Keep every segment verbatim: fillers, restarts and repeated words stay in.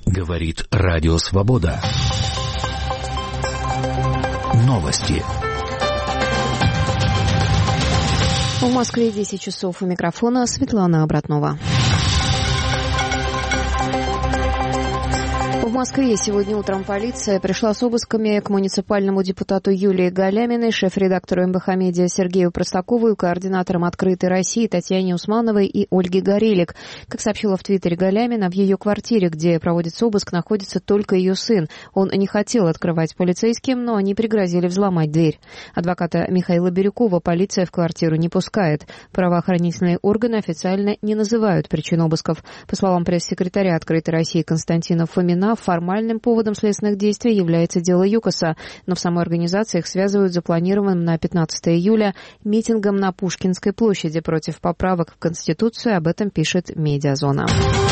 Говорит Радио Свобода. Новости. В Москве десять часов. У микрофона Светлана Обратнова. В Москве сегодня утром полиция пришла с обысками к муниципальному депутату Юлии Галяминой, шеф-редактору эм бэ ха Медиа Сергею Простакову и координаторам «Открытой России» Татьяне Усмановой и Ольге Горелик. Как сообщила в Твиттере Галямина, в ее квартире, где проводится обыск, находится только ее сын. Он не хотел открывать полицейским, но они пригрозили взломать дверь. Адвоката Михаила Бирюкова полиция в квартиру не пускает. Правоохранительные органы официально не называют причин обысков. По словам пресс-секретаря «Открытой России» Константина Фомина, формальным поводом следственных действий является дело ЮКОСа, но в самой организации их связывают с запланированным на пятнадцатое июля митингом на Пушкинской площади против поправок в Конституцию. Об этом пишет «Медиазона».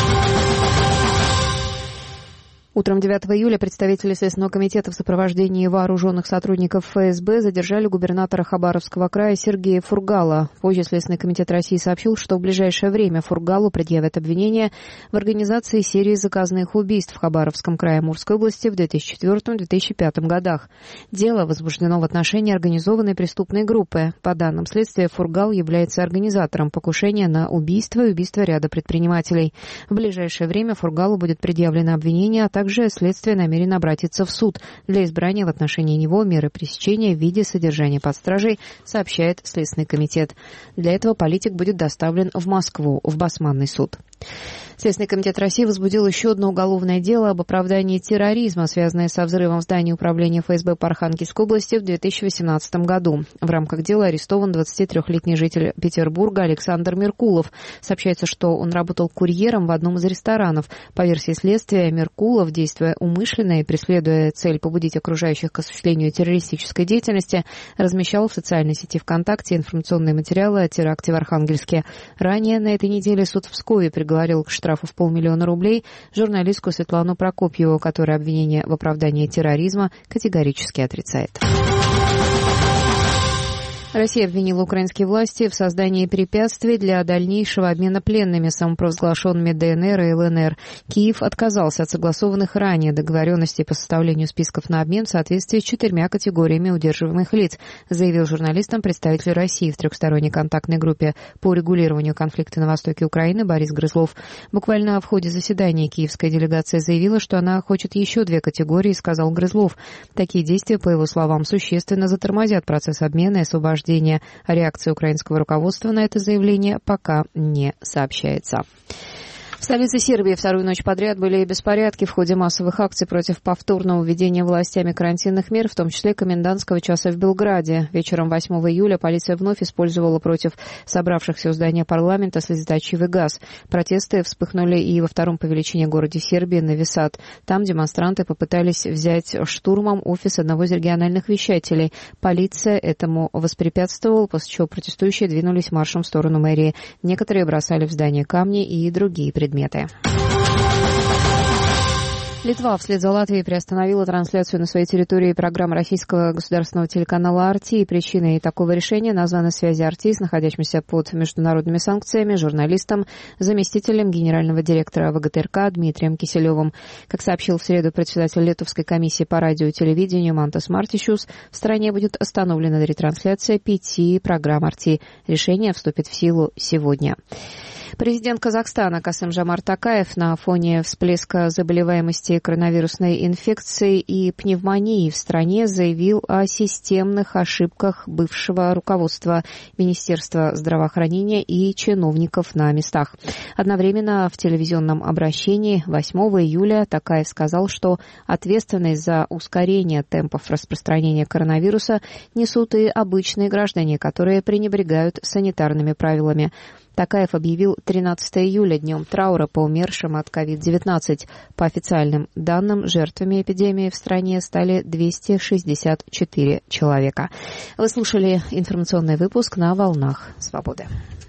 Утром девятого июля представители Следственного комитета в сопровождении вооруженных сотрудников эф эс бэ задержали губернатора Хабаровского края Сергея Фургала. Позже Следственный комитет России сообщил, что в ближайшее время Фургалу предъявят обвинения в организации серии заказных убийств в Хабаровском крае Амурской области в две тысячи четвёртом — две тысячи пятом годах. Дело возбуждено в отношении организованной преступной группы. По данным следствия, Фургал является организатором покушения на убийство и убийство ряда предпринимателей. В ближайшее время Фургалу будет предъявлено обвинение, а также Также следствие намерено обратиться в суд для избрания в отношении него меры пресечения в виде содержания под стражей, сообщает Следственный комитет. Для этого политик будет доставлен в Москву, в Басманный суд. Следственный комитет России возбудил еще одно уголовное дело об оправдании терроризма, связанное со взрывом в здании управления эф эс бэ по Архангельской области в две тысячи восемнадцатом году. В рамках дела арестован двадцатитрёхлетний житель Петербурга Александр Меркулов. Сообщается, что он работал курьером в одном из ресторанов. По версии следствия, Меркулов, действуя умышленно и преследуя цель побудить окружающих к осуществлению террористической деятельности, размещал в социальной сети ВКонтакте информационные материалы о теракте в Архангельске. Ранее на этой неделе суд в Пскове приговорил к штрафу в полмиллиона рублей журналистку Светлану Прокопьеву, которая обвинение в оправдании терроризма категорически отрицает. Россия обвинила украинские власти в создании препятствий для дальнейшего обмена пленными самопровозглашенными дэ эн эр и эл эн эр. Киев отказался от согласованных ранее договоренностей по составлению списков на обмен в соответствии с четырьмя категориями удерживаемых лиц, заявил журналистам представитель России в трехсторонней контактной группе по урегулированию конфликта на востоке Украины Борис Грызлов. Буквально в ходе заседания киевская делегация заявила, что она хочет еще две категории, сказал Грызлов. Такие действия, по его словам, существенно затормозят процесс обмена и освобождения. Реакция украинского руководства на это заявление пока не сообщается. В столице Сербии вторую ночь подряд были беспорядки в ходе массовых акций против повторного введения властями карантинных мер, в том числе комендантского часа в Белграде. Вечером восьмого июля полиция вновь использовала против собравшихся у здания парламента слезоточивый газ. Протесты вспыхнули и во втором по величине городе Сербии, Нови Сад. Там демонстранты попытались взять штурмом офис одного из региональных вещателей. Полиция этому воспрепятствовала, после чего протестующие двинулись маршем в сторону мэрии. Некоторые бросали в здание камни и другие предметы. Предметы. Литва вслед за Латвией приостановила трансляцию на своей территории программы российского государственного телеканала эр ти. Причиной такого решения названы связи эр ти с находящимся под международными санкциями журналистом, заместителем генерального директора вэ гэ тэ эр ка Дмитрием Киселевым. Как сообщил в среду председатель Литовской комиссии по радио и телевидению Мантас Мартишус, в стране будет остановлена ретрансляция пяти программ эр ти. Решение вступит в силу сегодня. Президент Казахстана Касым-Жомарт Токаев на фоне всплеска заболеваемости коронавирусной инфекцией и пневмонии в стране заявил о системных ошибках бывшего руководства Министерства здравоохранения и чиновников на местах. Одновременно в телевизионном обращении восьмого июля Токаев сказал, что ответственность за ускорение темпов распространения коронавируса несут и обычные граждане, которые пренебрегают санитарными правилами. Токаев объявил тринадцатого июля днем траура по умершим от ковид девятнадцать. По официальным данным, жертвами эпидемии в стране стали двести шестьдесят четыре человека. Вы слушали информационный выпуск на «Волнах Свободы».